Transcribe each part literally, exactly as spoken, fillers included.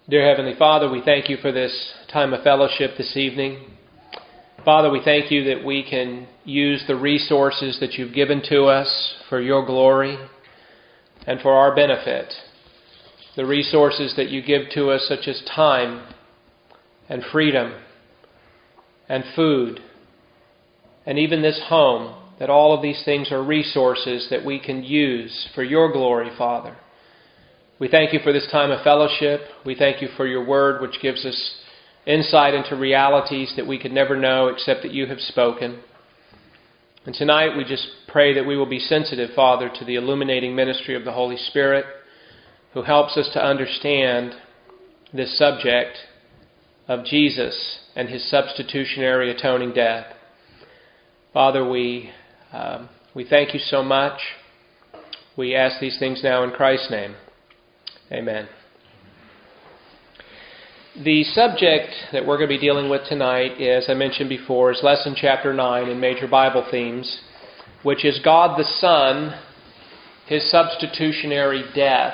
Dear Heavenly Father, we thank you for this time of fellowship this evening. Father, we thank you that we can use the resources that you've given to us for your glory and for our benefit. The resources that you give to us, such as time and freedom and food and even this home, that all of these things are resources that we can use for your glory, Father. We thank you for this time of fellowship. We thank you for your word, which gives us insight into realities that we could never know except that you have spoken. And tonight we just pray that we will be sensitive, Father, to the illuminating ministry of the Holy Spirit, who helps us to understand this subject of Jesus and his substitutionary atoning death. Father, we, um, we thank you so much. We ask these things now in Christ's name. Amen. The subject that we're going to be dealing with tonight, as I mentioned before, is lesson chapter nine in Major Bible Themes, which is God the Son, his substitutionary death.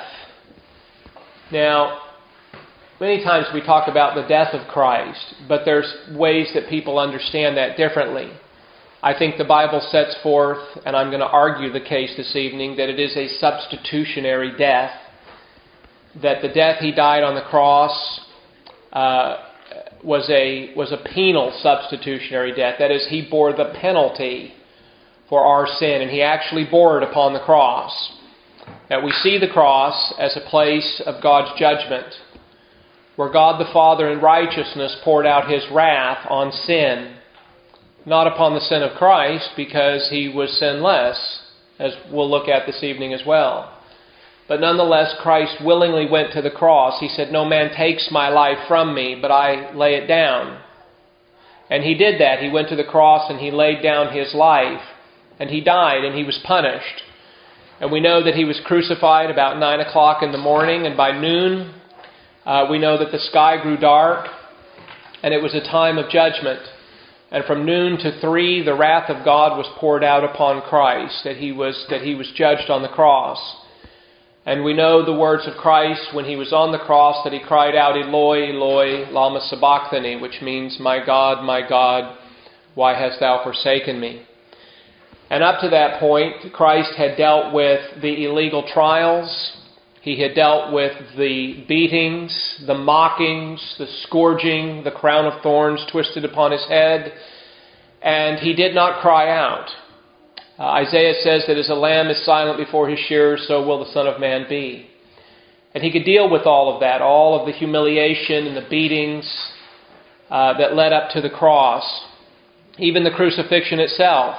Now, many times we talk about the death of Christ, but there's ways that people understand that differently. I think the Bible sets forth, and I'm going to argue the case this evening, that it is a substitutionary death. That the death he died on the cross uh, was a was a penal substitutionary death. That is, he bore the penalty for our sin, and he actually bore it upon the cross. That we see the cross as a place of God's judgment, where God the Father in righteousness poured out his wrath on sin, not upon the sin of Christ, because he was sinless, as we'll look at this evening as well. But nonetheless, Christ willingly went to the cross. He said, "No man takes my life from me, but I lay it down." And he did that. He went to the cross and he laid down his life. And he died and he was punished. And we know that he was crucified about nine o'clock in the morning. And by noon, uh, we know that the sky grew dark. And it was a time of judgment. And from noon to three, the wrath of God was poured out upon Christ. That he was, that he was judged on the cross. And we know the words of Christ when he was on the cross, that he cried out, "Eloi, Eloi, lama sabachthani," which means, "My God, my God, why hast thou forsaken me?" And up to that point, Christ had dealt with the illegal trials. He had dealt with the beatings, the mockings, the scourging, the crown of thorns twisted upon his head. And he did not cry out. Uh, Isaiah says that as a lamb is silent before his shearers, so will the Son of Man be. And he could deal with all of that, all of the humiliation and the beatings uh, that led up to the cross, even the crucifixion itself.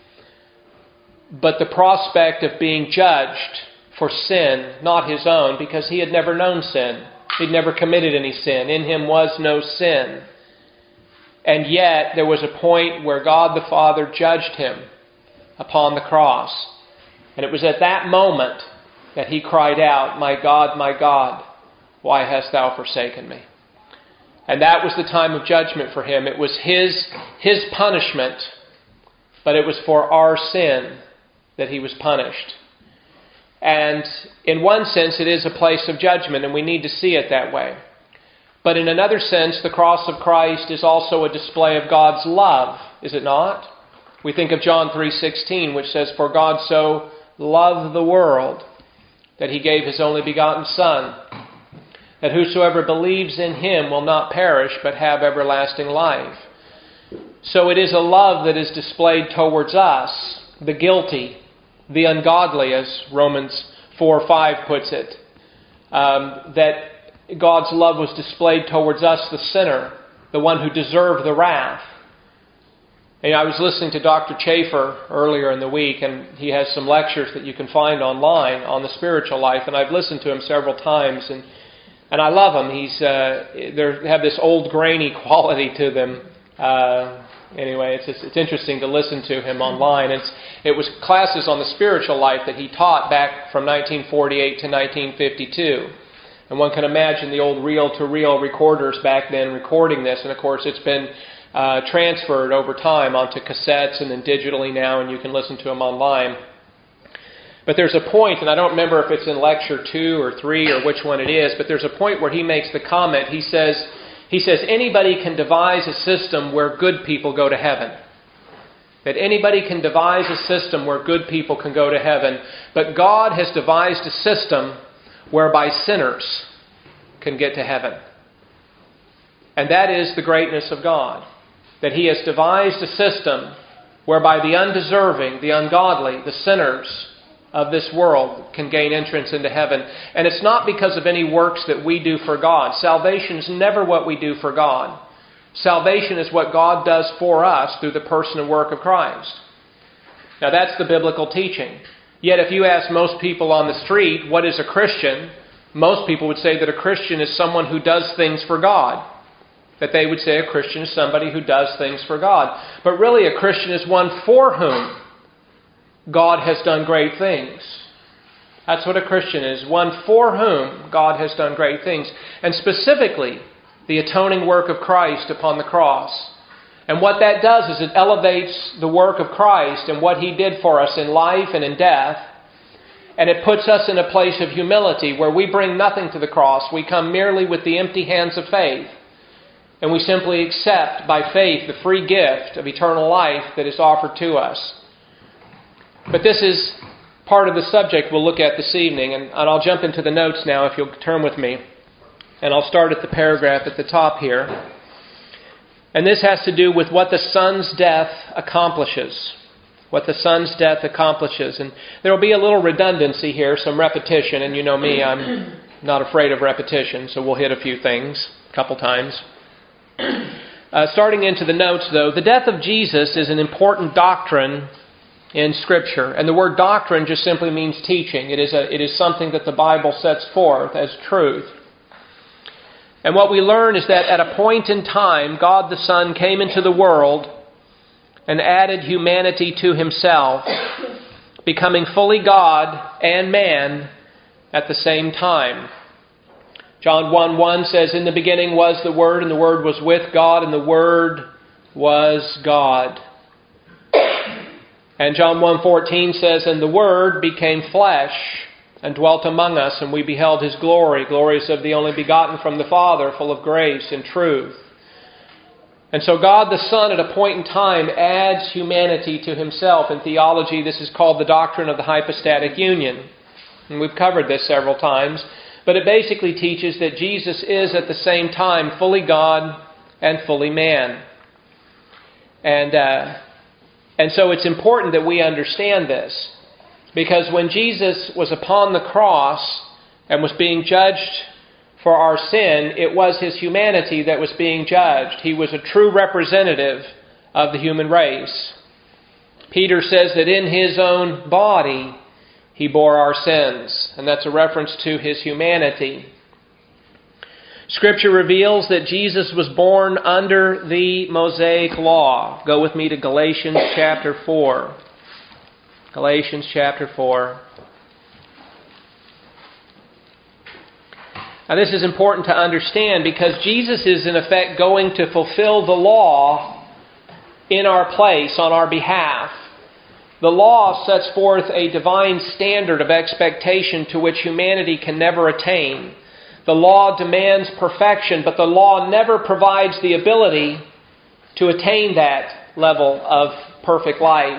But the prospect of being judged for sin, not his own, because he had never known sin. He'd never committed any sin. In him was no sin. And yet there was a point where God the Father judged him upon the cross. And it was at that moment that he cried out, "My God, my God, why hast thou forsaken me?" And that was the time of judgment for him. It was his, his punishment, but it was for our sin that he was punished. And in one sense, it is a place of judgment, and we need to see it that way. But in another sense, the cross of Christ is also a display of God's love, is it not? We think of John three sixteen, which says, "For God so loved the world that he gave his only begotten Son, that whosoever believes in him will not perish but have everlasting life." So it is a love that is displayed towards us, the guilty, the ungodly, as Romans four five puts it. Um, that God's love was displayed towards us, the sinner, the one who deserved the wrath. And I was listening to Doctor Chafer earlier in the week, and he has some lectures that you can find online on the spiritual life, and I've listened to him several times, and and I love him. He's uh, they have this old grainy quality to them. Uh, anyway, it's just, it's interesting to listen to him online. It's it was classes on the spiritual life that he taught back from nineteen forty-eight to nineteen fifty-two. And one can imagine the old reel-to-reel recorders back then recording this, and of course it's been Uh, transferred over time onto cassettes and then digitally now, and you can listen to them online. But there's a point, and I don't remember if it's in lecture two or three or which one it is, but there's a point where he makes the comment. He says, he says anybody can devise a system where good people go to heaven. That anybody can devise a system where good people can go to heaven. But God has devised a system whereby sinners can get to heaven. And that is the greatness of God. That He has devised a system whereby the undeserving, the ungodly, the sinners of this world can gain entrance into heaven. And it's not because of any works that we do for God. Salvation is never what we do for God. Salvation is what God does for us through the person and work of Christ. Now that's the biblical teaching. Yet if you ask most people on the street, what is a Christian? Most people would say that a Christian is someone who does things for God. That they would say a Christian is somebody who does things for God. But really a Christian is one for whom God has done great things. That's what a Christian is. One for whom God has done great things. And specifically, the atoning work of Christ upon the cross. And what that does is it elevates the work of Christ and what He did for us in life and in death. And it puts us in a place of humility where we bring nothing to the cross. We come merely with the empty hands of faith. And we simply accept by faith the free gift of eternal life that is offered to us. But this is part of the subject we'll look at this evening. And I'll jump into the notes now if you'll turn with me. And I'll start at the paragraph at the top here. And this has to do with what the Son's death accomplishes. What the Son's death accomplishes. And there will be a little redundancy here, some repetition. And you know me, I'm not afraid of repetition, so we'll hit a few things a couple times. Uh, starting into the notes, though, the death of Jesus is an important doctrine in Scripture. And the word doctrine just simply means teaching. It is a, it is something that the Bible sets forth as truth. And what we learn is that at a point in time, God the Son came into the world and added humanity to Himself, becoming fully God and man at the same time. John one one says, "In the beginning was the Word, and the Word was with God, and the Word was God." And John one fourteen says, "And the Word became flesh and dwelt among us, and we beheld His glory, glories of the only begotten from the Father, full of grace and truth." And so God the Son at a point in time adds humanity to Himself. In theology, this is called the doctrine of the hypostatic union. And we've covered this several times. But it basically teaches that Jesus is at the same time fully God and fully man. And, uh, and so it's important that we understand this. Because when Jesus was upon the cross and was being judged for our sin, it was His humanity that was being judged. He was a true representative of the human race. Peter says that in His own body He bore our sins. And that's a reference to His humanity. Scripture reveals that Jesus was born under the Mosaic law. Go with me to Galatians chapter four. Galatians chapter four. Now this is important to understand because Jesus is in effect going to fulfill the law in our place, on our behalf. The law sets forth a divine standard of expectation to which humanity can never attain. The law demands perfection, but the law never provides the ability to attain that level of perfect life.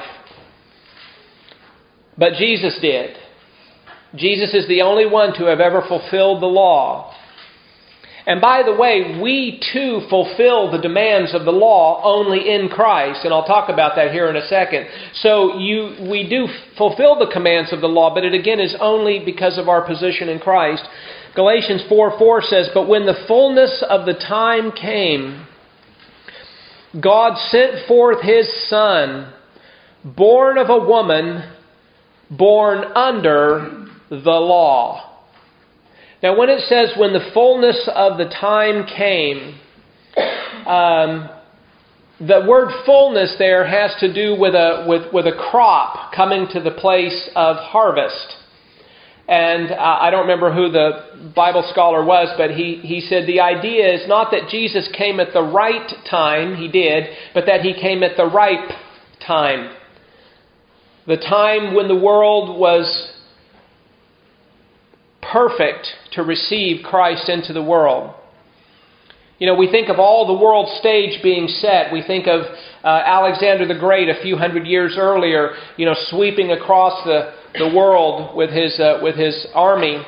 But Jesus did. Jesus is the only one to have ever fulfilled the law. And by the way, we too fulfill the demands of the law only in Christ. And I'll talk about that here in a second. So you, we do fulfill the commands of the law, but it again is only because of our position in Christ. Galatians four four says, "But when the fullness of the time came, God sent forth His Son, born of a woman, born under the law." Now when it says when the fullness of the time came, um, the word fullness there has to do with a, with, with a crop coming to the place of harvest. And uh, I don't remember who the Bible scholar was, but he, he said the idea is not that Jesus came at the right time, He did, but that He came at the ripe time. The time when the world was perfect to receive Christ into the world. You know, we think of all the world stage being set. We think of uh, Alexander the Great a few hundred years earlier, you know, sweeping across the, the world with his uh, with his army.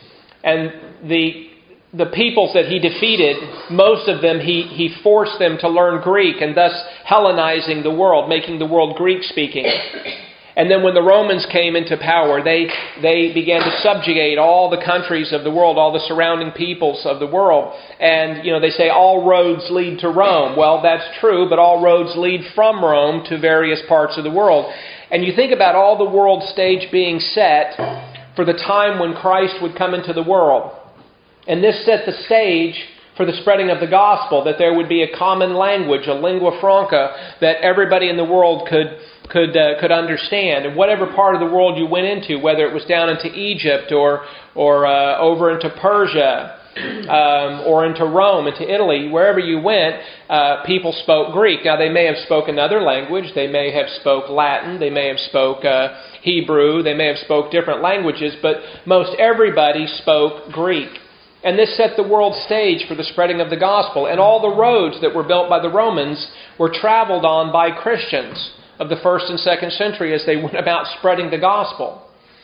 And the the peoples that he defeated, most of them, he, he forced them to learn Greek, and thus Hellenizing the world, making the world Greek-speaking. And then when the Romans came into power, they they began to subjugate all the countries of the world, all the surrounding peoples of the world. And, you know, they say all roads lead to Rome. Well, that's true, but all roads lead from Rome to various parts of the world. And you think about all the world stage being set for the time when Christ would come into the world. And this set the stage for the spreading of the gospel, that there would be a common language, a lingua franca, that everybody in the world could could uh, could understand. And whatever part of the world you went into, whether it was down into Egypt or or uh, over into Persia um, or into Rome, into Italy, wherever you went, uh, people spoke Greek. Now they may have spoken another language. They may have spoke Latin. They may have spoke uh, Hebrew. They may have spoke different languages, but most everybody spoke Greek. And this set the world stage for the spreading of the gospel. And all the roads that were built by the Romans were traveled on by Christians of the first and second century as they went about spreading the gospel.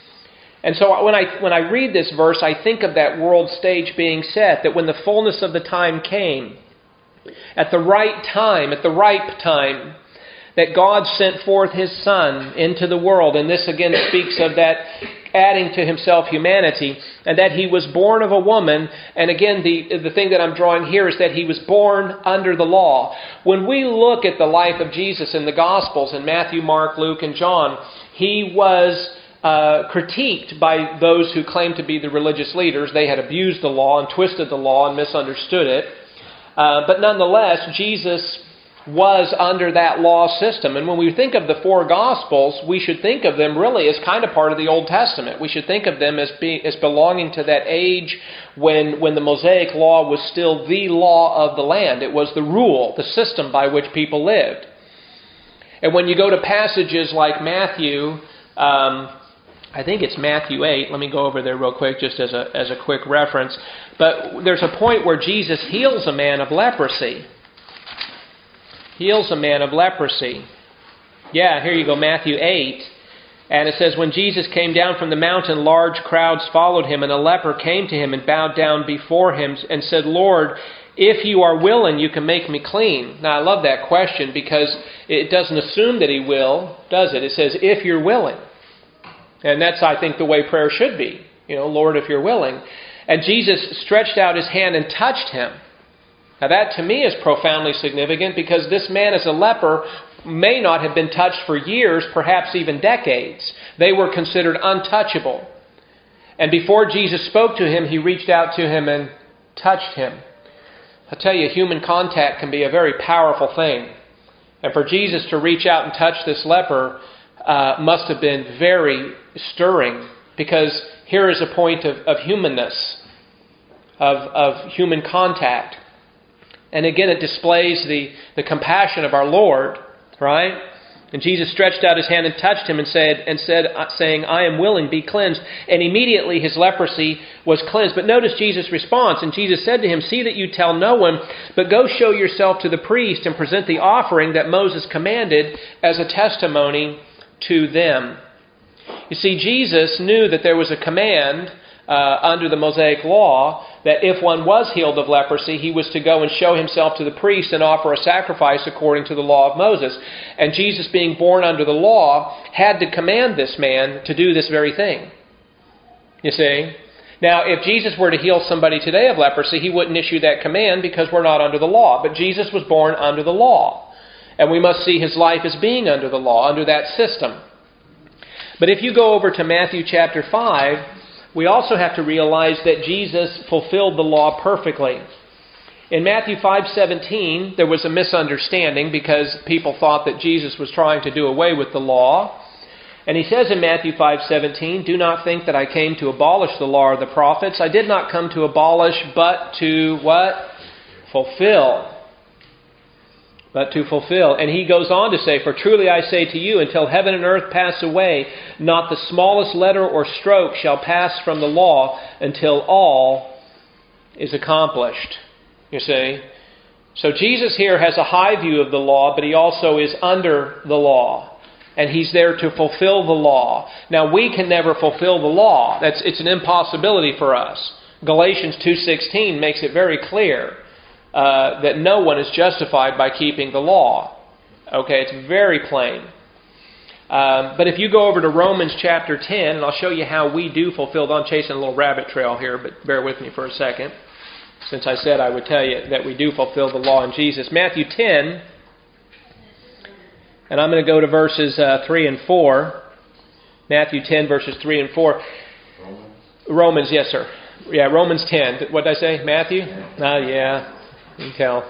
And so when I when I read this verse, I think of that world stage being set, that when the fullness of the time came, at the right time, at the ripe time, that God sent forth His Son into the world. And this again speaks of that adding to Himself humanity, and that He was born of a woman. And again, the, the thing that I'm drawing here is that He was born under the law. When we look at the life of Jesus in the Gospels, in Matthew, Mark, Luke, and John, He was uh, critiqued by those who claimed to be the religious leaders. They had abused the law and twisted the law and misunderstood it. Uh, but nonetheless, Jesus was under that law system. And when we think of the four Gospels, we should think of them really as kind of part of the Old Testament. We should think of them as being as belonging to that age when, when the Mosaic Law was still the law of the land. It was the rule, the system by which people lived. And when you go to passages like Matthew, um, I think it's Matthew eight. Let me go over there real quick just as a, as a quick reference. But there's a point where Jesus heals a man of leprosy. Heals a man of leprosy. Yeah, here you go, Matthew eight. And it says, when Jesus came down from the mountain, large crowds followed Him, and a leper came to Him and bowed down before Him and said, Lord, if you are willing, you can make me clean. Now, I love that question because it doesn't assume that He will, does it? It says, if you're willing. And that's, I think, the way prayer should be. You know, Lord, if you're willing. And Jesus stretched out His hand and touched him. Now that to me is profoundly significant because this man as a leper may not have been touched for years, perhaps even decades. They were considered untouchable. And before Jesus spoke to him, He reached out to him and touched him. I tell you, human contact can be a very powerful thing. And for Jesus to reach out and touch this leper uh, must have been very stirring, because here is a point of, of humanness, of, of human contact. And again, it displays the, the compassion of our Lord, right? And Jesus stretched out His hand and touched him and said, and said, saying, I am willing, be cleansed. And immediately his leprosy was cleansed. But notice Jesus' response. And Jesus said to him, see that you tell no one, but go show yourself to the priest and present the offering that Moses commanded as a testimony to them. You see, Jesus knew that there was a command uh, under the Mosaic Law that if one was healed of leprosy, he was to go and show himself to the priest and offer a sacrifice according to the law of Moses. And Jesus, being born under the law, had to command this man to do this very thing. You see? Now, if Jesus were to heal somebody today of leprosy, He wouldn't issue that command because we're not under the law. But Jesus was born under the law. And we must see His life as being under the law, under that system. But if you go over to Matthew chapter five, we also have to realize that Jesus fulfilled the law perfectly. In Matthew five seventeen, there was a misunderstanding because people thought that Jesus was trying to do away with the law. And He says in Matthew five seventeen, do not think that I came to abolish the law or the prophets. I did not come to abolish, but to what? Fulfill. but to fulfill. And he goes on to say, for truly I say to you, until heaven and earth pass away, not the smallest letter or stroke shall pass from the law until all is accomplished. You see? So Jesus here has a high view of the law, but he also is under the law. And he's there to fulfill the law. Now we can never fulfill the law. That's it's an impossibility for us. Galatians two sixteen makes it very clear Uh, that no one is justified by keeping the law. Okay, it's very plain. Um, but if you go over to Romans chapter ten, and I'll show you how we do fulfill, I'm chasing a little rabbit trail here, but bear with me for a second, since I said I would tell you that we do fulfill the law in Jesus. Matthew ten, and I'm going to go to verses uh, three and four. Matthew ten, verses three and four. Romans, Romans yes, sir. Yeah, Romans ten. What did I say? Matthew? Ah, uh, yeah. You can tell.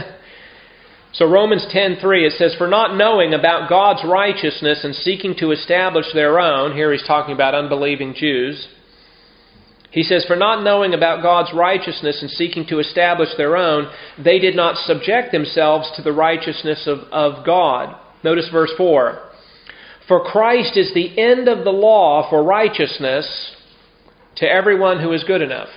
So Romans ten three, it says, for not knowing about God's righteousness and seeking to establish their own, here he's talking about unbelieving Jews. He says, for not knowing about God's righteousness and seeking to establish their own, they did not subject themselves to the righteousness of, of God. Notice verse four. For Christ is the end of the law for righteousness to everyone who is good enough.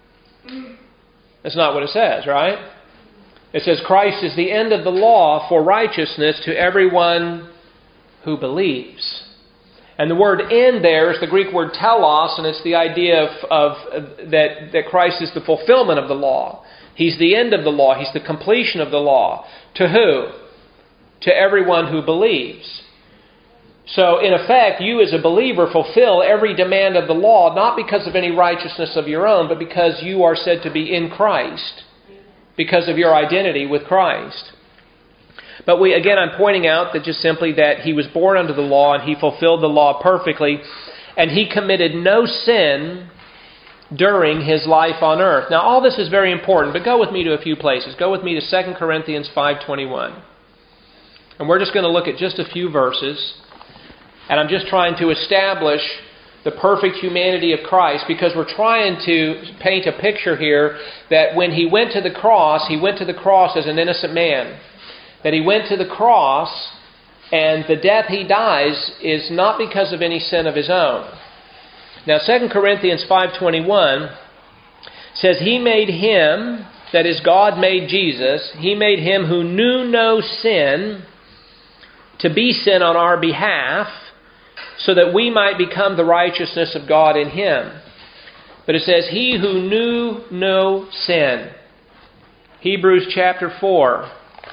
That's not what it says, right? It says Christ is the end of the law for righteousness to everyone who believes. And the word end there is the Greek word telos, and it's the idea of, of that, that Christ is the fulfillment of the law. He's the end of the law. He's the completion of the law. To who? To everyone who believes. So, in effect, you as a believer fulfill every demand of the law, not because of any righteousness of your own, but because you are said to be in Christ, because of your identity with Christ. But we, again, I'm pointing out that just simply that he was born under the law and he fulfilled the law perfectly, and he committed no sin during his life on earth. Now, all this is very important, but go with me to a few places. Go with me to Second Corinthians five twenty-one. And we're just going to look at just a few verses. And I'm just trying to establish the perfect humanity of Christ, because we're trying to paint a picture here that when he went to the cross, he went to the cross as an innocent man. That he went to the cross, and the death he dies is not because of any sin of his own. Now, Second Corinthians five twenty-one says, he made him, that is, God made Jesus, he made him who knew no sin to be sin on our behalf, so that we might become the righteousness of God in him. But it says, he who knew no sin. Hebrews chapter four.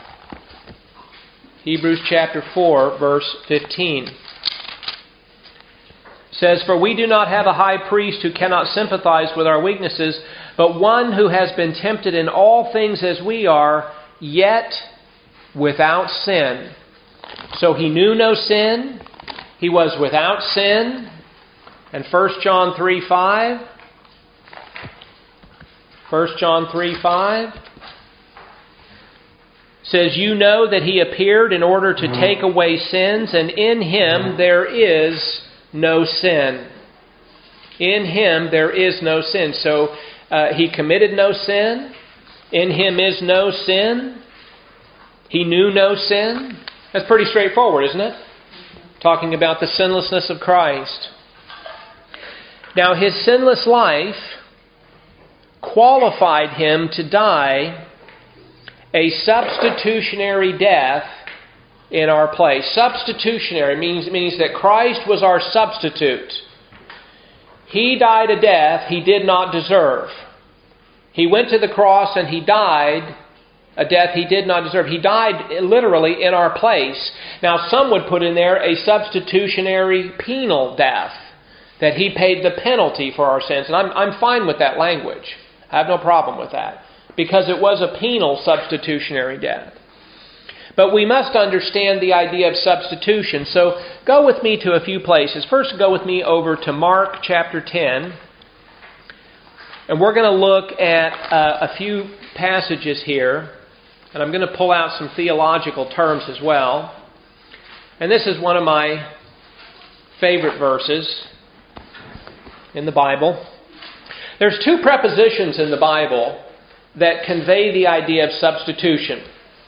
Hebrews chapter four, verse fifteen. Says, for we do not have a high priest who cannot sympathize with our weaknesses, but one who has been tempted in all things as we are, yet without sin. So he knew no sin. He was without sin. And First John three five. First John three five says, you know that he appeared in order to take away sins, and in him there is no sin. In him there is no sin. So uh, he committed no sin. In him is no sin. He knew no sin. That's pretty straightforward, isn't it? Talking about the sinlessness of Christ. Now, his sinless life qualified him to die a substitutionary death in our place. Substitutionary means, means that Christ was our substitute. He died a death he did not deserve. He went to the cross and he died a death he did not deserve. He died literally in our place. Now, some would put in there a substitutionary penal death, that he paid the penalty for our sins. And I'm, I'm fine with that language. I have no problem with that, because it was a penal substitutionary death. But we must understand the idea of substitution. So go with me to a few places. First, go with me over to Mark chapter ten. And we're going to look at uh, a few passages here. And I'm going to pull out some theological terms as well. And this is one of my favorite verses in the Bible. There's two prepositions in the Bible that convey the idea of substitution.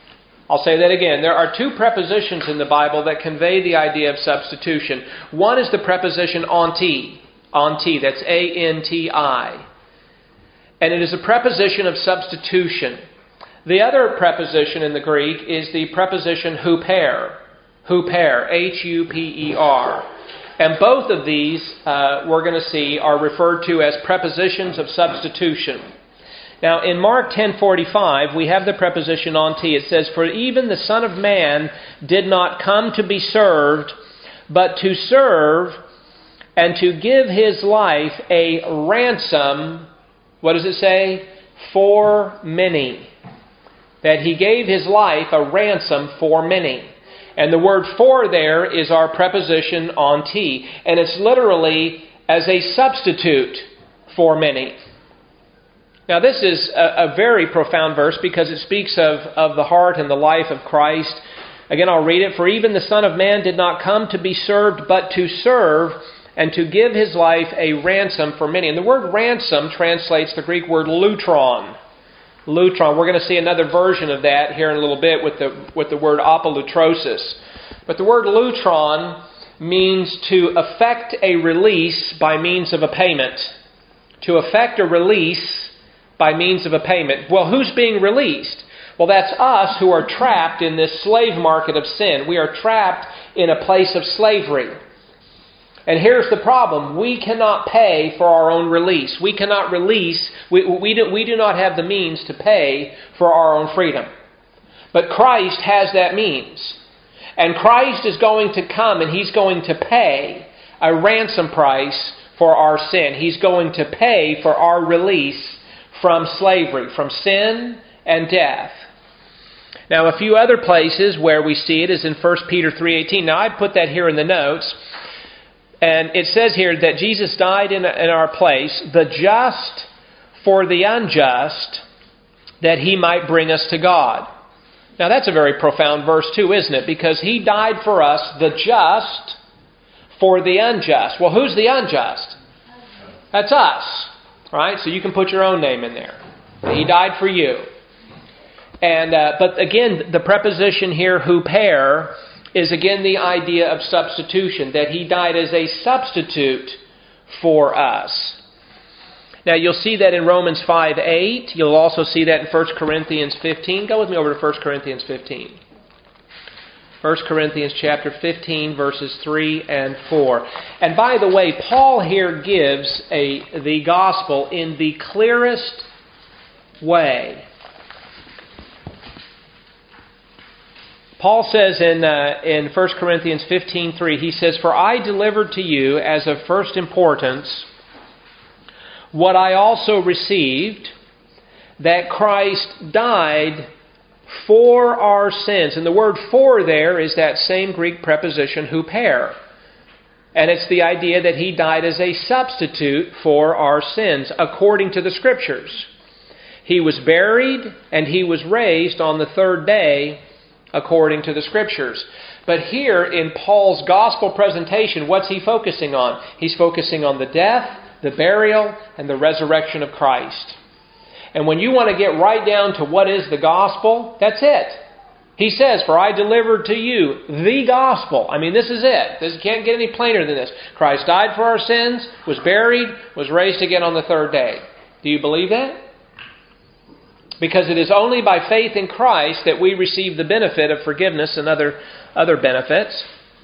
I'll say that again. There are two prepositions in the Bible that convey the idea of substitution. One is the preposition anti. Anti, that's A N T I. And it is a preposition of substitution. The other preposition in the Greek is the preposition huper. Huper, H U P E R. And both of these, uh, we're going to see, are referred to as prepositions of substitution. Now, in Mark ten forty-five, we have the preposition anti. It says, "For even the Son of Man did not come to be served, but to serve and to give His life a ransom," what does it say? "For many." That He gave His life a ransom for many. And the word "for" there is our preposition anti. And it's literally as a substitute for many. Now this is a, a very profound verse because it speaks of, of the heart and the life of Christ. Again, I'll read it. "For even the Son of Man did not come to be served, but to serve, and to give His life a ransom for many." And the word ransom translates the Greek word lutron. Lutron. We're going to see another version of that here in a little bit with the with the word apolutrosis. But the word lutron means to effect a release by means of a payment. To effect a release by means of a payment. Well, who's being released? Well, that's us who are trapped in this slave market of sin. We are trapped in a place of slavery. And here's the problem. We cannot pay for our own release. We cannot release, we, we, do, we do not have the means to pay for our own freedom. But Christ has that means. And Christ is going to come and He's going to pay a ransom price for our sin. He's going to pay for our release from slavery, from sin and death. Now, a few other places where we see it is in First Peter three eighteen. Now, I put that here in the notes. And it says here that Jesus died in, in our place, the just for the unjust, that He might bring us to God. Now, that's a very profound verse too, isn't it? Because He died for us, the just for the unjust. Well, who's the unjust? That's us. Right? So you can put your own name in there. He died for you. And uh, but again, the preposition here, huper, is again the idea of substitution, that He died as a substitute for us. Now you'll see that in Romans five eight. You'll also see that in First Corinthians fifteen. Go with me over to First Corinthians fifteen. First Corinthians chapter fifteen, verses three and four. And by the way, Paul here gives a the gospel in the clearest way. Paul says in uh, in First Corinthians fifteen three, he says, "For I delivered to you as of first importance what I also received, that Christ died for our sins." And the word "for" there is that same Greek preposition huper. And it's the idea that He died as a substitute for our sins, according to the Scriptures. He was buried and He was raised on the third day, according to the Scriptures. But here in Paul's gospel presentation, what's he focusing on? He's focusing on the death, the burial, and the resurrection of Christ. And when you want to get right down to what is the gospel, that's it. He says, "For I delivered to you the gospel." I mean, this is it. This can't get any plainer than this. Christ died for our sins, was buried, was raised again on the third day. Do you believe that? Because it is only by faith in Christ that we receive the benefit of forgiveness and other, other benefits.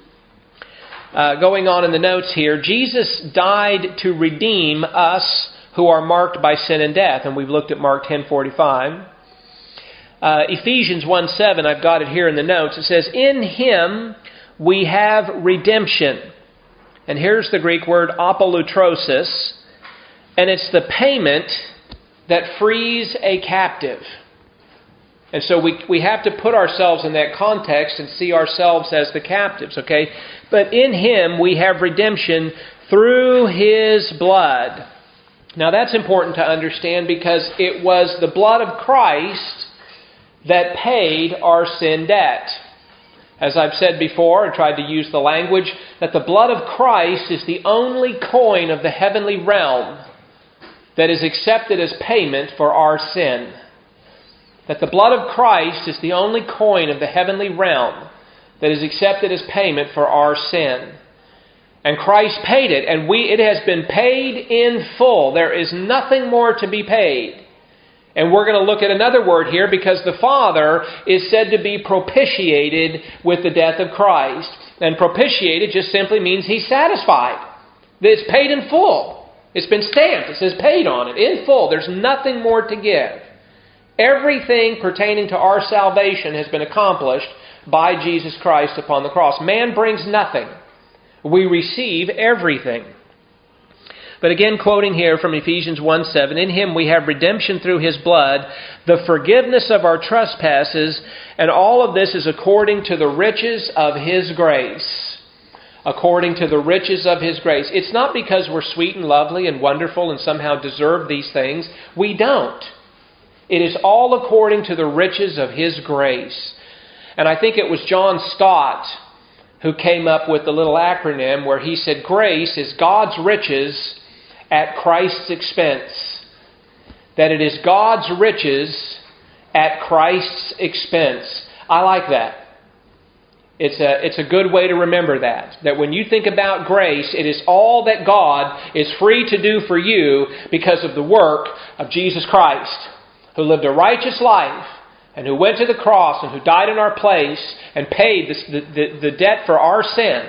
Uh, going on in the notes here, Jesus died to redeem us who are marked by sin and death. And we've looked at Mark ten forty-five. Uh, Ephesians one seven, I've got it here in the notes. It says, "In Him we have redemption." And here's the Greek word apolutrosis. And it's the payment that frees a captive. And so we we have to put ourselves in that context and see ourselves as the captives, okay? But in Him we have redemption through His blood. Now that's important to understand because it was the blood of Christ that paid our sin debt. As I've said before, I tried to use the language that the blood of Christ is the only coin of the heavenly realm that is accepted as payment for our sin. That the blood of Christ is the only coin of the heavenly realm that is accepted as payment for our sin. And Christ paid it, and we it has been paid in full. There is nothing more to be paid. And we're going to look at another word here, because the Father is said to be propitiated with the death of Christ. And propitiated just simply means He's satisfied. It's paid in full. It's been stamped. It says paid on it, in full. There's nothing more to give. Everything pertaining to our salvation has been accomplished by Jesus Christ upon the cross. Man brings nothing. We receive everything. But again, quoting here from Ephesians one seven, in Him we have redemption through His blood, the forgiveness of our trespasses, and all of this is according to the riches of His grace. According to the riches of His grace. It's not because we're sweet and lovely and wonderful and somehow deserve these things. We don't. It is all according to the riches of His grace. And I think it was John Stott who came up with the little acronym where he said, grace is God's riches at Christ's expense. That it is God's riches at Christ's expense. I like that. It's a, it's a good way to remember that. That when you think about grace, it is all that God is free to do for you because of the work of Jesus Christ, who lived a righteous life, and who went to the cross, and who died in our place, and paid the, the, the debt for our sin.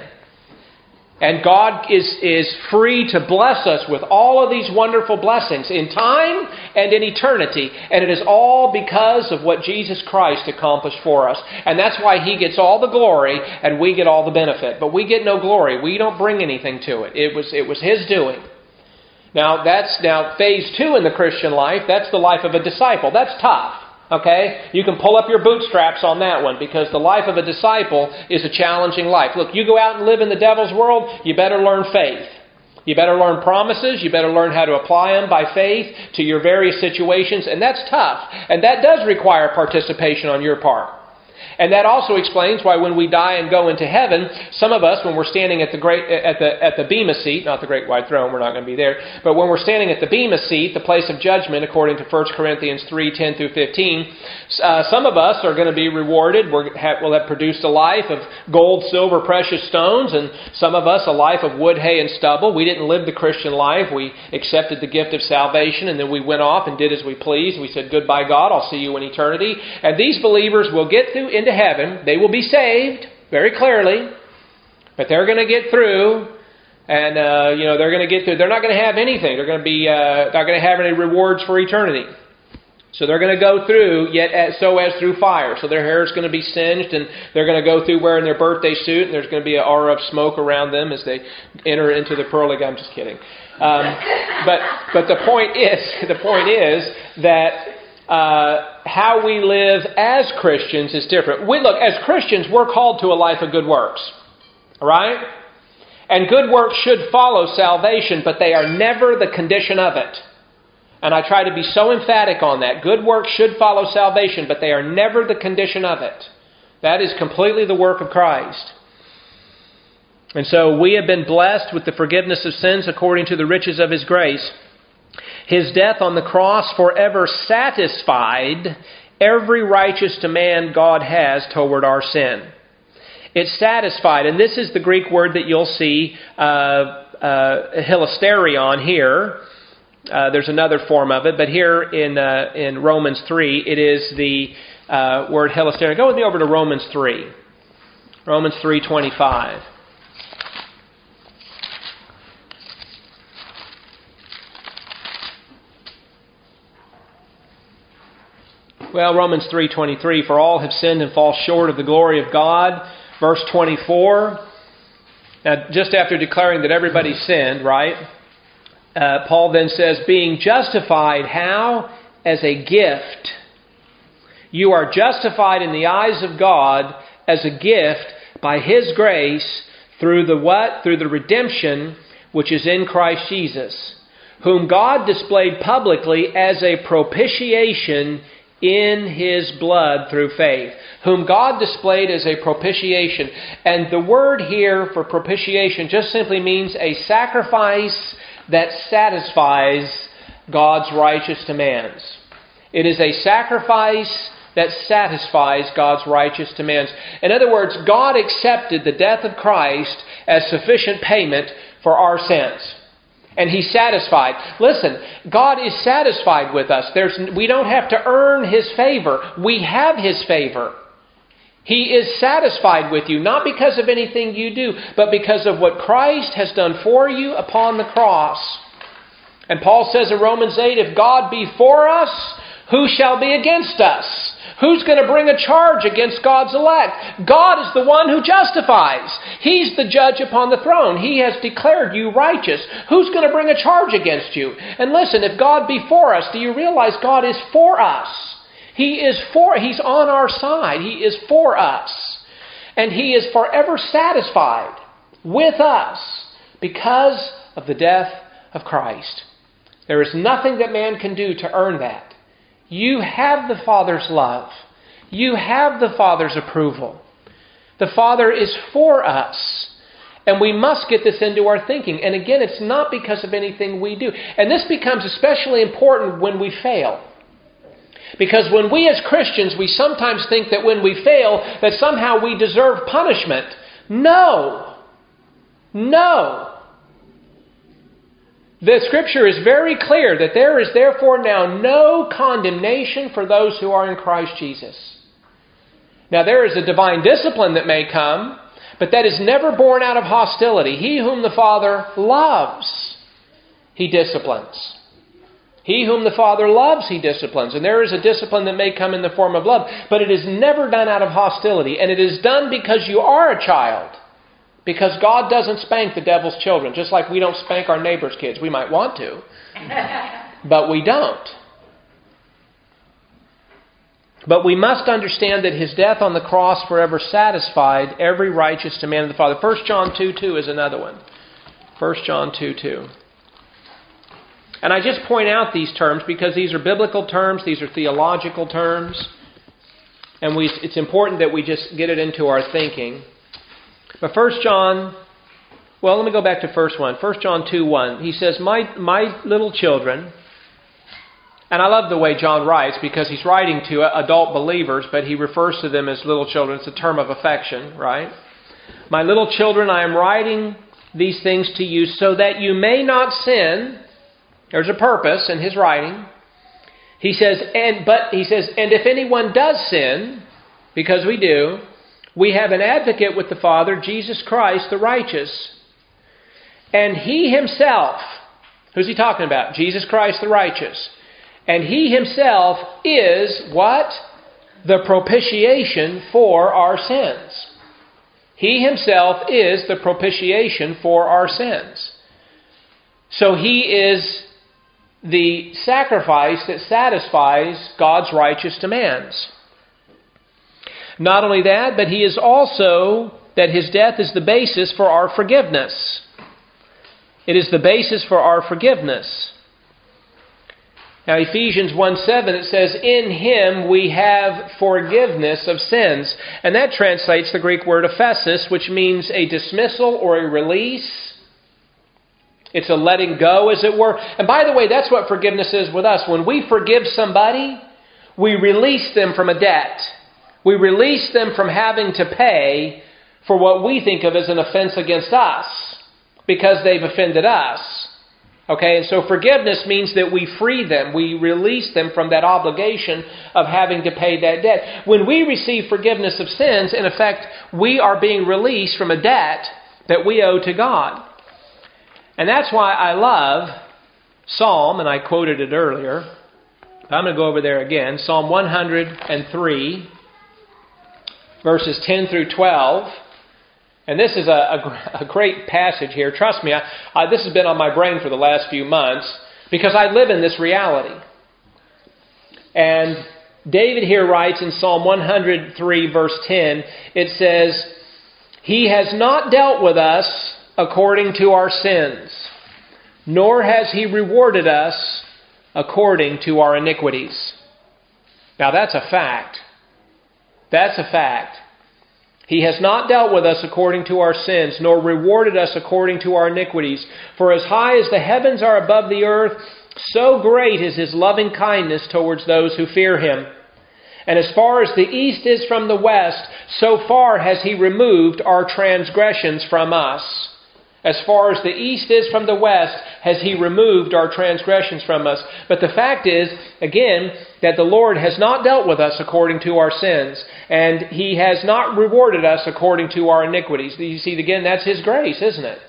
And God is, is free to bless us with all of these wonderful blessings in time and in eternity. And it is all because of what Jesus Christ accomplished for us. And that's why He gets all the glory and we get all the benefit. But we get no glory. We don't bring anything to it. It was, it was His doing. Now, that's now phase two in the Christian life. That's the life of a disciple. That's tough. Okay? You can pull up your bootstraps on that one, because the life of a disciple is a challenging life. Look, you go out and live in the devil's world, you better learn faith. You better learn promises. You better learn how to apply them by faith to your various situations. And that's tough. And that does require participation on your part. And that also explains why when we die and go into heaven, some of us, when we're standing at the great at the at the bema seat, not the great white throne, we're not going to be there, but when we're standing at the bema seat, the place of judgment, according to First Corinthians three ten through fifteen, uh, some of us are going to be rewarded. We're have, we'll have produced a life of gold, silver, precious stones, and some of us a life of wood, hay, and stubble. We didn't live the Christian life. We accepted the gift of salvation, and then we went off and did as we pleased. We said, goodbye, God, I'll see you in eternity. And these believers will get through into heaven. They will be saved, very clearly, but they're going to get through, and uh, you know they're going to get through. They're not going to have anything. They're going to be uh, not going to have any rewards for eternity. So they're going to go through, yet as, so as through fire. So their hair is going to be singed, and they're going to go through wearing their birthday suit, and there's going to be an aura of smoke around them as they enter into the pearly. I'm just kidding. Um, but but the point is, the point is that. Uh, how we live as Christians is different. We look, as Christians, we're called to a life of good works. All right? And good works should follow salvation, but they are never the condition of it. And I try to be so emphatic on that. Good works should follow salvation, but they are never the condition of it. That is completely the work of Christ. And so we have been blessed with the forgiveness of sins according to the riches of His grace. His death on the cross forever satisfied every righteous demand God has toward our sin. It's satisfied, and this is the Greek word that you'll see, uh, uh, hilasterion here. Uh, there's another form of it, but here in uh, in Romans three, it is the uh, word hilasterion. Go with me over to Romans three. Romans three twenty-five. Well, Romans three twenty-three, for all have sinned and fall short of the glory of God. Verse twenty-four. Now, just after declaring that everybody sinned, right? Uh, Paul then says, being justified how? As a gift. You are justified in the eyes of God as a gift by His grace through the what? Through the redemption which is in Christ Jesus, whom God displayed publicly as a propitiation in His blood through faith. Whom God displayed as a propitiation. And the word here for propitiation just simply means a sacrifice that satisfies God's righteous demands. It is a sacrifice that satisfies God's righteous demands. In other words, God accepted the death of Christ as sufficient payment for our sins. And He's satisfied. Listen, God is satisfied with us. There's, we don't have to earn His favor. We have His favor. He is satisfied with you, not because of anything you do, but because of what Christ has done for you upon the cross. And Paul says in Romans eight, if God be for us, who shall be against us? Who's going to bring a charge against God's elect? God is the one who justifies. He's the judge upon the throne. He has declared you righteous. Who's going to bring a charge against you? And listen, if God be for us, do you realize God is for us? He is for, He's on our side. He is for us. And He is forever satisfied with us because of the death of Christ. There is nothing that man can do to earn that. You have the Father's love. You have the Father's approval. The Father is for us. And we must get this into our thinking. And again, it's not because of anything we do. And this becomes especially important when we fail. Because when we as Christians, we sometimes think that when we fail, that somehow we deserve punishment. No. No. The Scripture is very clear that there is therefore now no condemnation for those who are in Christ Jesus. Now there is a divine discipline that may come, but that is never born out of hostility. He whom the Father loves, He disciplines. He whom the Father loves, He disciplines. And there is a discipline that may come in the form of love, but it is never done out of hostility. And it is done because you are a child. Because God doesn't spank the devil's children, just like we don't spank our neighbor's kids. We might want to, but we don't. But we must understand that His death on the cross forever satisfied every righteous demand of the Father. First John two two is another one. First John two two. And I just point out these terms because these are biblical terms, these are theological terms, and we, it's important that we just get it into our thinking. But First John, well, let me go back to first one. First John two one. He says, my, my little children, and I love the way John writes because he's writing to adult believers, but he refers to them as little children. It's a term of affection, right? My little children, I am writing these things to you so that you may not sin. There's a purpose in his writing. He says, and but he says, and if anyone does sin, because we do, we have an advocate with the Father, Jesus Christ, the righteous. And He Himself, who's He talking about? Jesus Christ, the righteous. And He Himself is what? The propitiation for our sins. He Himself is the propitiation for our sins. So He is the sacrifice that satisfies God's righteous demands. Not only that, but He is also that His death is the basis for our forgiveness. It is the basis for our forgiveness. Now Ephesians one seven, it says, in Him we have forgiveness of sins. And that translates the Greek word aphesis, which means a dismissal or a release. It's a letting go, as it were. And by the way, that's what forgiveness is with us. When we forgive somebody, we release them from a debt. We release them from having to pay for what we think of as an offense against us because they've offended us. Okay, and so forgiveness means that we free them. We release them from that obligation of having to pay that debt. When we receive forgiveness of sins, in effect, we are being released from a debt that we owe to God. And that's why I love Psalm, and I quoted it earlier. I'm going to go over there again. Psalm one hundred three. Verses ten through twelve. And this is a, a, a great passage here. Trust me, I, I, this has been on my brain for the last few months because I live in this reality. And David here writes in Psalm one hundred three verse ten, it says, He has not dealt with us according to our sins, nor has He rewarded us according to our iniquities. Now that's a fact. That's a fact. He has not dealt with us according to our sins, nor rewarded us according to our iniquities. For as high as the heavens are above the earth, so great is His loving kindness towards those who fear Him. And as far as the east is from the west, so far has He removed our transgressions from us. As far as the east is from the west, has He removed our transgressions from us. But the fact is, again, that the Lord has not dealt with us according to our sins. And He has not rewarded us according to our iniquities. You see, again, that's His grace, isn't it?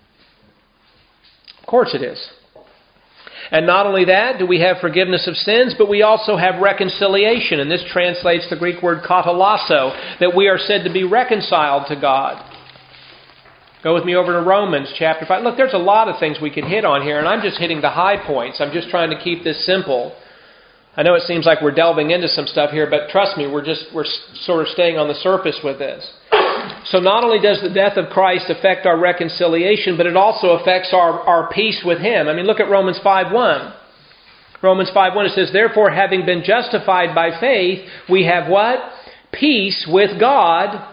Of course it is. And not only that, do we have forgiveness of sins, but we also have reconciliation. And this translates the Greek word katalasso, that we are said to be reconciled to God. Go with me over to Romans chapter five. Look, there's a lot of things we could hit on here, and I'm just hitting the high points. I'm just trying to keep this simple. I know it seems like we're delving into some stuff here, but trust me, we're just we're sort of staying on the surface with this. So not only does the death of Christ affect our reconciliation, but it also affects our, our peace with Him. I mean, look at Romans five one. Romans five one, it says, "Therefore, having been justified by faith, we have" what? "Peace with God."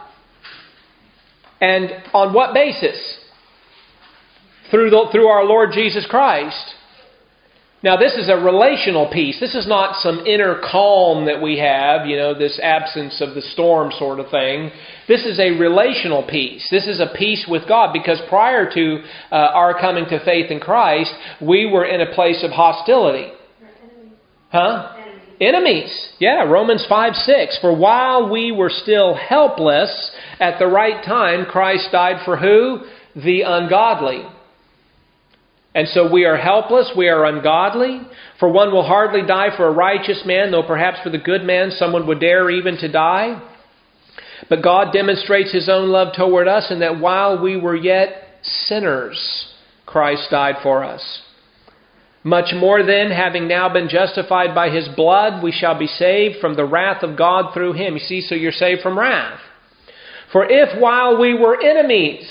And on what basis? Through the, through our Lord Jesus Christ. Now this is a relational peace. This is not some inner calm that we have, you know, this absence of the storm sort of thing. This is a relational peace. This is a peace with God, because prior to uh, our coming to faith in Christ, we were in a place of hostility. Huh? Enemies. Yeah, Romans five six. "For while we were still helpless, at the right time, Christ died for" who? "The ungodly." And so we are helpless, we are ungodly. "For one will hardly die for a righteous man, though perhaps for the good man someone would dare even to die. But God demonstrates His own love toward us, in that while we were yet sinners, Christ died for us. Much more then, having now been justified by His blood, we shall be saved from the wrath of God through Him." You see, so you're saved from wrath. "For if while we were enemies,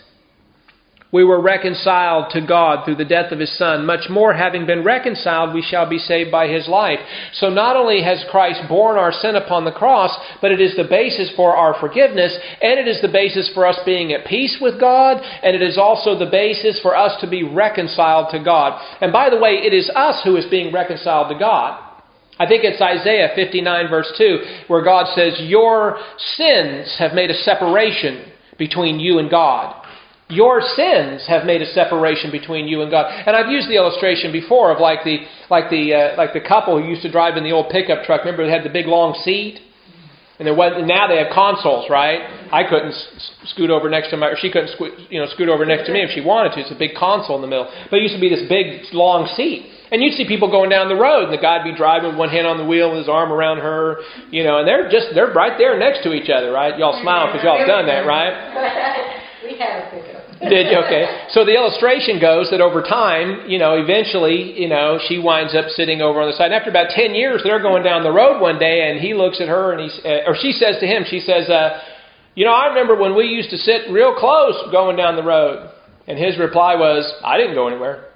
we were reconciled to God through the death of His Son, much more, having been reconciled, we shall be saved by His life." So not only has Christ borne our sin upon the cross, but it is the basis for our forgiveness, and it is the basis for us being at peace with God, and it is also the basis for us to be reconciled to God. And by the way, it is us who is being reconciled to God. I think it's Isaiah fifty-nine verse two, where God says, "Your sins have made a separation between you and God." Your sins have made a separation between you and God. And I've used the illustration before of like the like the uh, like the couple who used to drive in the old pickup truck. Remember, they had the big long seat, and there wasn't. Now they have consoles, right? I couldn't scoot over next to my, or she couldn't scoot, you know, scoot over next to me if she wanted to. It's a big console in the middle. But it used to be this big long seat, and you'd see people going down the road, and the guy'd be driving with one hand on the wheel with his arm around her, you know, and they're just they're right there next to each other, right? Y'all smile because y'all have done that, right? We have a pickup. Did you? Okay. So the illustration goes that over time, you know, eventually, you know, she winds up sitting over on the side. And after about ten years, they're going down the road one day, and he looks at her, and he, uh, or she says to him, she says, uh, "You know, I remember when we used to sit real close going down the road." And his reply was, "I didn't go anywhere."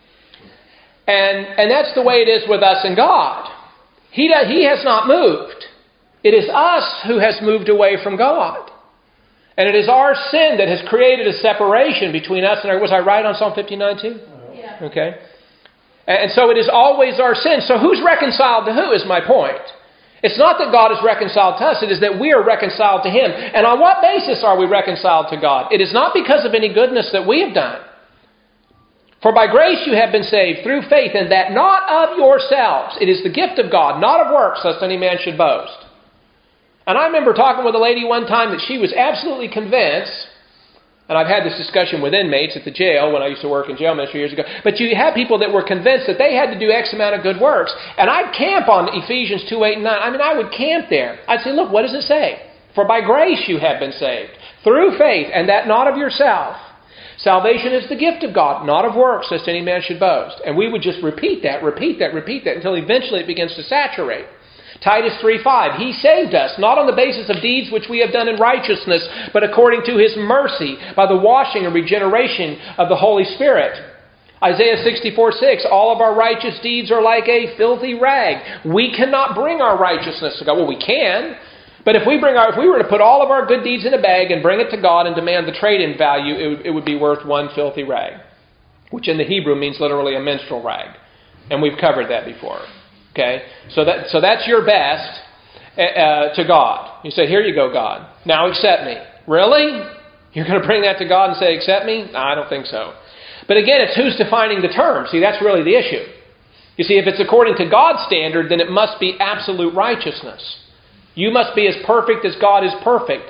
And and that's the way it is with us and God. He does, He has not moved. It is us who has moved away from God. And it is our sin that has created a separation between us and our... Was I right on Psalm fifty-nine too? Yeah. Okay. And so it is always our sin. So who's reconciled to who is my point. It's not that God is reconciled to us. It is that we are reconciled to Him. And on what basis are we reconciled to God? It is not because of any goodness that we have done. "For by grace you have been saved through faith, and that not of yourselves. It is the gift of God, not of works, lest any man should boast." And I remember talking with a lady one time that she was absolutely convinced, and I've had this discussion with inmates at the jail when I used to work in jail ministry years ago, but you have people that were convinced that they had to do X amount of good works. And I'd camp on Ephesians two, eight, and nine. I mean, I would camp there. I'd say, look, what does it say? "For by grace you have been saved, through faith, and that not of yourself. Salvation is the gift of God, not of works, lest any man should boast." And we would just repeat that, repeat that, repeat that, until eventually it begins to saturate. Titus three five, "He saved us, not on the basis of deeds which we have done in righteousness, but according to His mercy, by the washing and regeneration of the Holy Spirit." Isaiah sixty-four six, "All of our righteous deeds are like a filthy rag. We cannot bring our righteousness to God." Well, we can, But if we bring our, if we were to put all of our good deeds in a bag and bring it to God and demand the trade-in value, it would, it would be worth one filthy rag, which in the Hebrew means literally a menstrual rag. And we've covered that before. Okay? So that so that's your best uh, to God. You say, here you go, God. Now accept me. Really? You're going to bring that to God and say, accept me? No, I don't think so. But again, it's who's defining the term. See, that's really the issue. You see, if it's according to God's standard, then it must be absolute righteousness. You must be as perfect as God is perfect.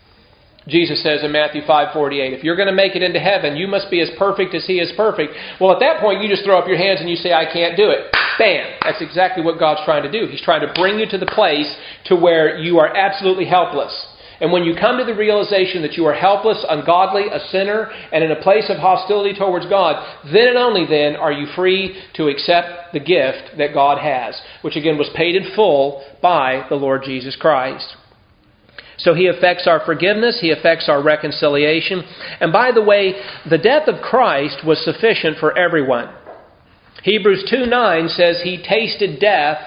Jesus says in Matthew five forty-eight, if you're going to make it into heaven, you must be as perfect as He is perfect. Well, at that point, you just throw up your hands and you say, I can't do it. Bam! That's exactly what God's trying to do. He's trying to bring you to the place to where you are absolutely helpless. And when you come to the realization that you are helpless, ungodly, a sinner, and in a place of hostility towards God, then and only then are you free to accept the gift that God has, which again was paid in full by the Lord Jesus Christ. So He affects our forgiveness, He affects our reconciliation. And by the way, the death of Christ was sufficient for everyone. Hebrews two nine says He tasted death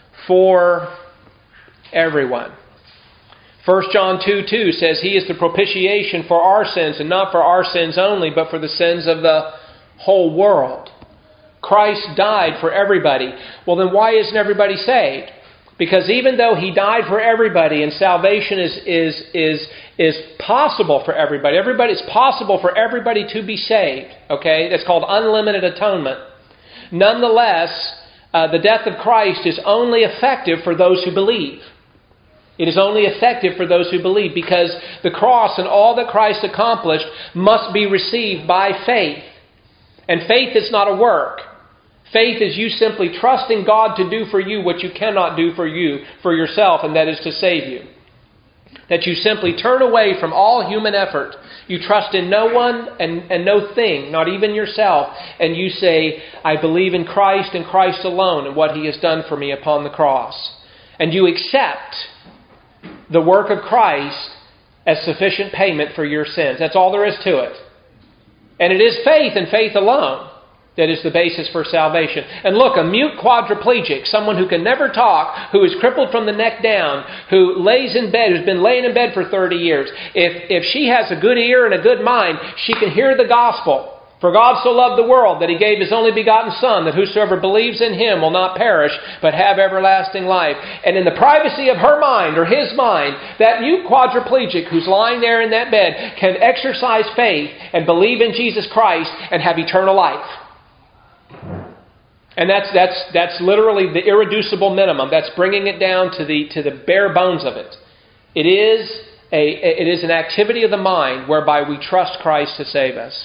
for everyone. First John two two says He is the propitiation for our sins, and not for our sins only, but for the sins of the whole world. Christ died for everybody. Well, then why isn't everybody saved? Because even though He died for everybody, and salvation is is is is possible for everybody, everybody it's possible for everybody to be saved. Okay, that's called unlimited atonement. Nonetheless, uh, the death of Christ is only effective for those who believe. It is only effective for those who believe, because the cross and all that Christ accomplished must be received by faith. And faith is not a work. Faith is you simply trusting God to do for you what you cannot do for you, for yourself, and that is to save you. That you simply turn away from all human effort. You trust in no one and, and no thing, not even yourself, and you say, I believe in Christ and Christ alone and what He has done for me upon the cross. And you accept the work of Christ as sufficient payment for your sins. That's all there is to it. And it is faith and faith alone that is the basis for salvation. And look, a mute quadriplegic, someone who can never talk, who is crippled from the neck down, who lays in bed, who's been laying in bed for thirty years, if, if she has a good ear and a good mind, she can hear the gospel. For God so loved the world that He gave His only begotten Son, that whosoever believes in Him will not perish, but have everlasting life. And in the privacy of her mind, or his mind, that mute quadriplegic who's lying there in that bed can exercise faith and believe in Jesus Christ and have eternal life. And that's that's that's literally the irreducible minimum. That's bringing it down to the to the bare bones of it. It is a it is an activity of the mind whereby we trust Christ to save us.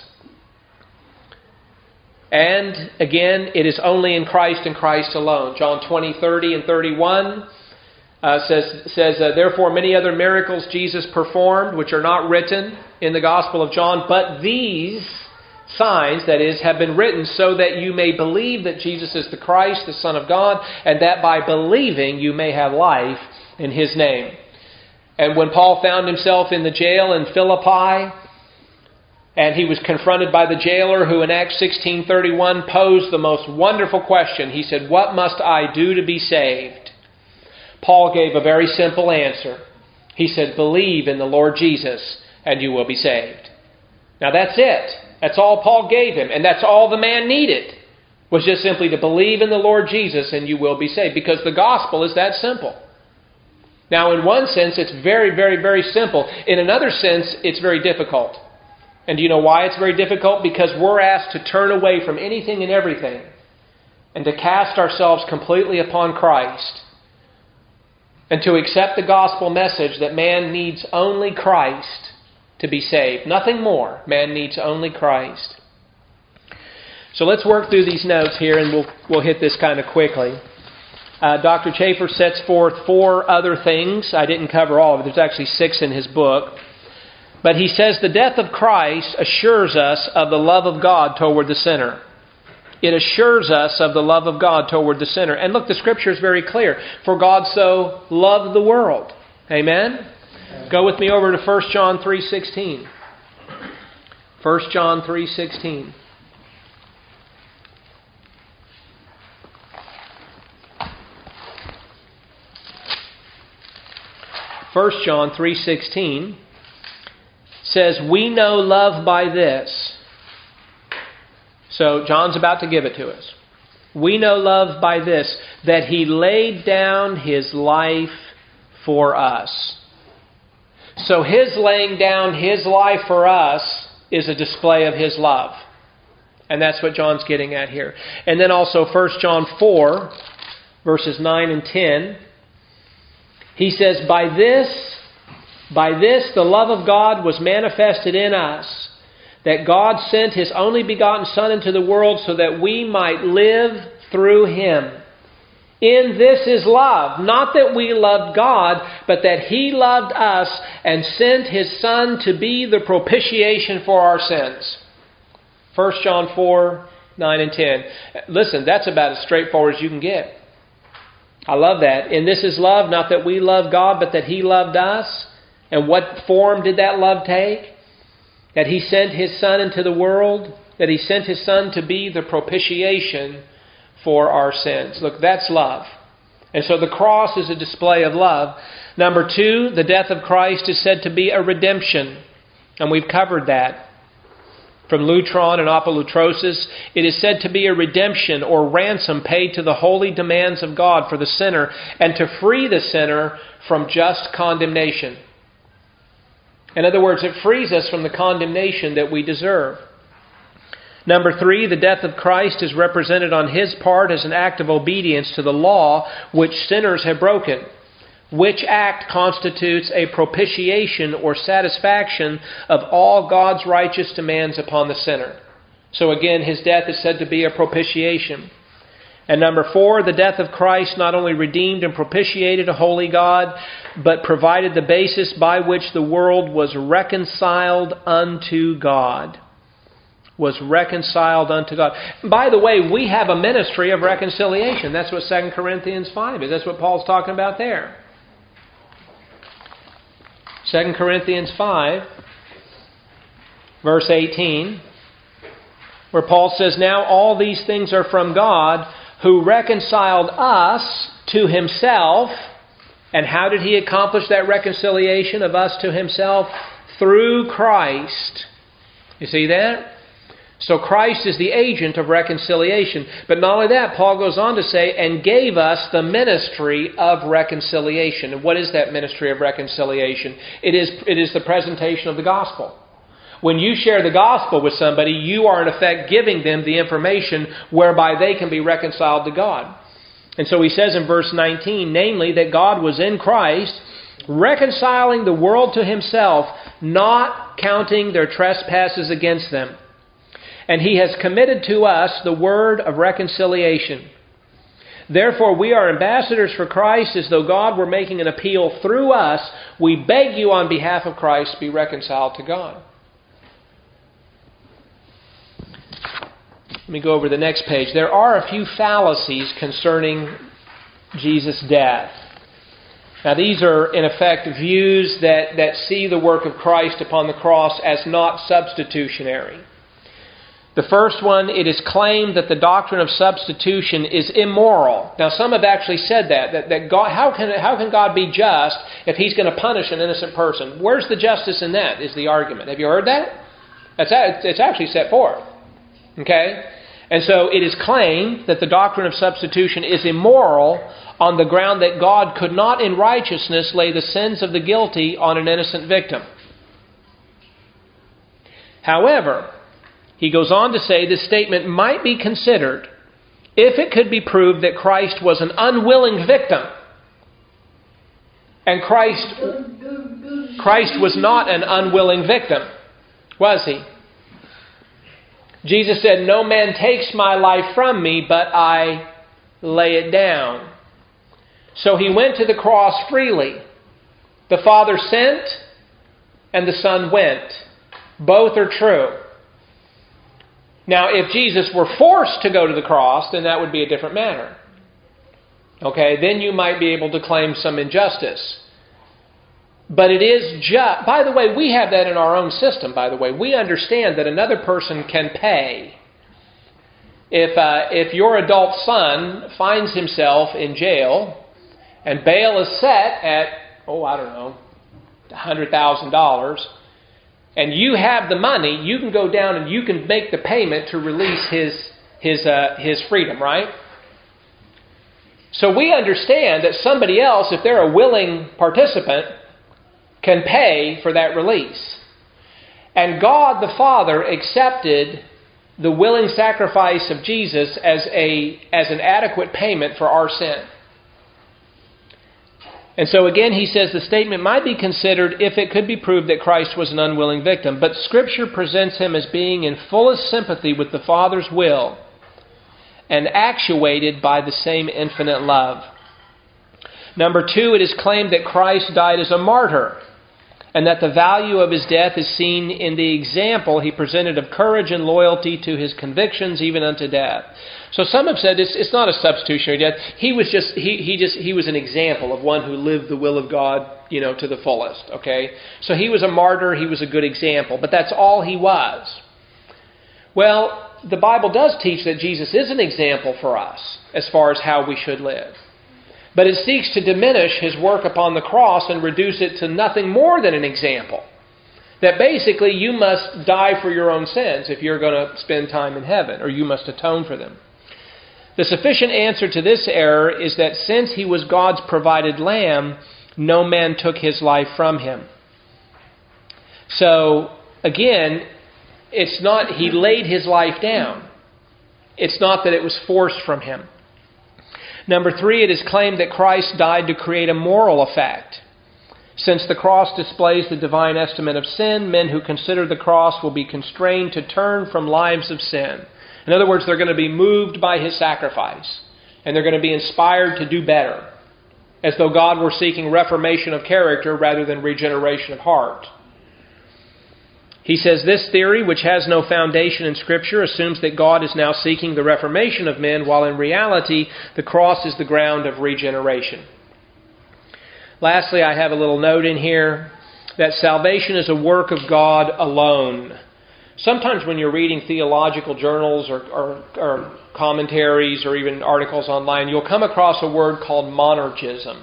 And again, it is only in Christ and Christ alone. John twenty, thirty, and thirty-one uh, says, says uh, therefore many other miracles Jesus performed, which are not written in the Gospel of John, but these signs, that is, have been written so that you may believe that Jesus is the Christ, the Son of God, and that by believing you may have life in His name. And when Paul found himself in the jail in Philippi, and he was confronted by the jailer who in Acts sixteen thirty-one posed the most wonderful question. He said, what must I do to be saved? Paul gave a very simple answer. He said, believe in the Lord Jesus and you will be saved. Now that's it. That's all Paul gave him. And that's all the man needed, was just simply to believe in the Lord Jesus and you will be saved. Because the gospel is that simple. Now in one sense it's very, very, very simple. In another sense it's very difficult. And do you know why it's very difficult? Because we're asked to turn away from anything and everything and to cast ourselves completely upon Christ and to accept the gospel message that man needs only Christ to be saved. Nothing more. Man needs only Christ. So let's work through these notes here and we'll, we'll hit this kind of quickly. Uh, Doctor Chafer sets forth four other things. I didn't cover all of it. There's actually six in his book. But he says the death of Christ assures us of the love of God toward the sinner. It assures us of the love of God toward the sinner. And look, the Scripture is very clear. For God so loved the world. Amen? Amen. Go with me over to First John three sixteen. First John three sixteen. First John three sixteen says, "We know love by this." So John's about to give it to us. "We know love by this, that He laid down His life for us." So His laying down His life for us is a display of His love. And that's what John's getting at here. And then also First John four, verses nine and ten. He says, By this, by this the love of God was manifested in us, that God sent His only begotten Son into the world so that we might live through Him. In this is love, not that we loved God, but that He loved us and sent His Son to be the propitiation for our sins. First John four, nine and ten. Listen, that's about as straightforward as you can get. I love that. And this is love, not that we love God, but that He loved us. And what form did that love take? That He sent His Son into the world. That He sent His Son to be the propitiation for our sins. Look, that's love. And so the cross is a display of love. Number two, the death of Christ is said to be a redemption. And we've covered that. From Lutron and Apolutrosis, it is said to be a redemption or ransom paid to the holy demands of God for the sinner and to free the sinner from just condemnation. In other words, it frees us from the condemnation that we deserve. Number three, the death of Christ is represented on His part as an act of obedience to the law which sinners have broken. Which act constitutes a propitiation or satisfaction of all God's righteous demands upon the sinner. So again, His death is said to be a propitiation. And number four, the death of Christ not only redeemed and propitiated a holy God, but provided the basis by which the world was reconciled unto God. Was reconciled unto God. By the way, we have a ministry of reconciliation. That's what Second Corinthians five is. That's what Paul's talking about there. Second Corinthians five, verse eighteen, where Paul says, Now all these things are from God, who reconciled us to Himself. And how did He accomplish that reconciliation of us to Himself? Through Christ. You see that? So Christ is the agent of reconciliation. But not only that, Paul goes on to say, and gave us the ministry of reconciliation. And what is that ministry of reconciliation? It is, it is the presentation of the gospel. When you share the gospel with somebody, you are in effect giving them the information whereby they can be reconciled to God. And so he says in verse nineteen, namely that God was in Christ, reconciling the world to Himself, not counting their trespasses against them. And He has committed to us the word of reconciliation. Therefore, we are ambassadors for Christ, as though God were making an appeal through us. We beg you on behalf of Christ, be reconciled to God. Let me go over to the next page. There are a few fallacies concerning Jesus' death. Now, these are, in effect, views that, that see the work of Christ upon the cross as not substitutionary. The first one, it is claimed that the doctrine of substitution is immoral. Now, some have actually said that. That, that God, how can how can God be just if He's going to punish an innocent person? Where's the justice in that, is the argument. Have you heard that? That's It's actually set forth. Okay? And so it is claimed that the doctrine of substitution is immoral on the ground that God could not in righteousness lay the sins of the guilty on an innocent victim. However, he goes on to say this statement might be considered if it could be proved that Christ was an unwilling victim. And Christ, Christ was not an unwilling victim, was He? Jesus said, No man takes my life from me, but I lay it down. So He went to the cross freely. The Father sent and the Son went. Both are true. Now, if Jesus were forced to go to the cross, then that would be a different matter. Okay, then you might be able to claim some injustice. But it is just... By the way, we have that in our own system, by the way. We understand that another person can pay. If, uh, if your adult son finds himself in jail, and bail is set at, oh, I don't know, one hundred thousand dollars, and you have the money, you can go down and you can make the payment to release his his uh, his freedom, right? So we understand that somebody else, if they're a willing participant, can pay for that release. And God the Father accepted the willing sacrifice of Jesus as a as an adequate payment for our sin. And so again, he says the statement might be considered if it could be proved that Christ was an unwilling victim. But Scripture presents him as being in fullest sympathy with the Father's will and actuated by the same infinite love. Number two, it is claimed that Christ died as a martyr, and that the value of his death is seen in the example he presented of courage and loyalty to his convictions even unto death. So some have said it's, it's not a substitutionary death. He was just he he just he was an example of one who lived the will of God, you know, to the fullest. Okay, so he was a martyr. He was a good example, but that's all he was. Well, the Bible does teach that Jesus is an example for us as far as how we should live. But it seeks to diminish his work upon the cross and reduce it to nothing more than an example. That basically you must die for your own sins if you're going to spend time in heaven, or you must atone for them. The sufficient answer to this error is that since he was God's provided lamb, no man took his life from him. So, again, it's not he laid his life down. It's not that it was forced from him. Number three, it is claimed that Christ died to create a moral effect. Since the cross displays the divine estimate of sin, men who consider the cross will be constrained to turn from lives of sin. In other words, they're going to be moved by his sacrifice, and they're going to be inspired to do better, as though God were seeking reformation of character rather than regeneration of heart. He says this theory, which has no foundation in Scripture, assumes that God is now seeking the reformation of men, while in reality the cross is the ground of regeneration. Lastly, I have a little note in here that salvation is a work of God alone. Sometimes when you're reading theological journals or, or, or commentaries or even articles online, you'll come across a word called monergism.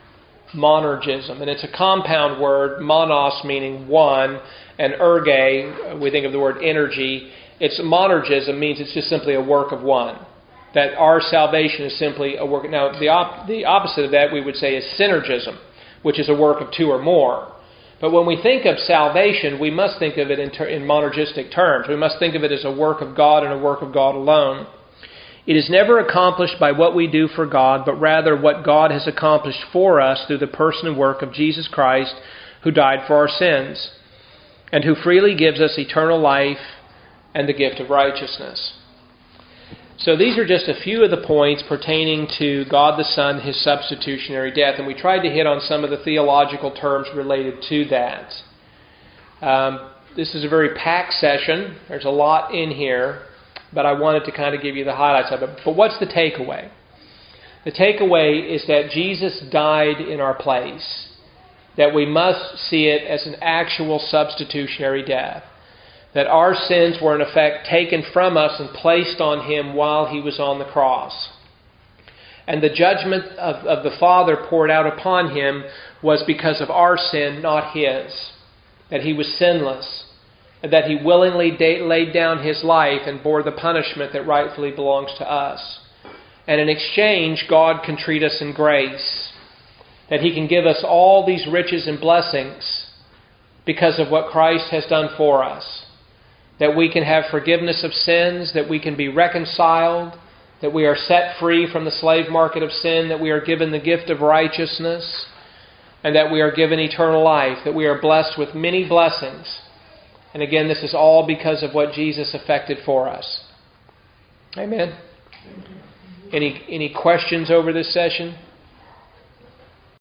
Monergism. And it's a compound word, monos meaning one, and erge, we think of the word energy. It's monergism means it's just simply a work of one. That our salvation is simply a work. Now, the op- the opposite of that we would say is synergism, which is a work of two or more. But when we think of salvation, we must think of it in, ter- in monergistic terms. We must think of it as a work of God and a work of God alone. It is never accomplished by what we do for God, but rather what God has accomplished for us through the person and work of Jesus Christ, who died for our sins, and who freely gives us eternal life and the gift of righteousness. So these are just a few of the points pertaining to God the Son, his substitutionary death, and we tried to hit on some of the theological terms related to that. Um, this is a very packed session. There's a lot in here, but I wanted to kind of give you the highlights of it. But what's the takeaway? The takeaway is that Jesus died in our place, that we must see it as an actual substitutionary death, that our sins were in effect taken from us and placed on him while he was on the cross. And the judgment of, of the Father poured out upon him was because of our sin, not his. That he was sinless, and that he willingly da- laid down his life and bore the punishment that rightfully belongs to us. And in exchange, God can treat us in grace, that he can give us all these riches and blessings because of what Christ has done for us. That we can have forgiveness of sins, that we can be reconciled, that we are set free from the slave market of sin, that we are given the gift of righteousness, and that we are given eternal life, that we are blessed with many blessings. And again, this is all because of what Jesus effected for us. Amen. Any, any questions over this session?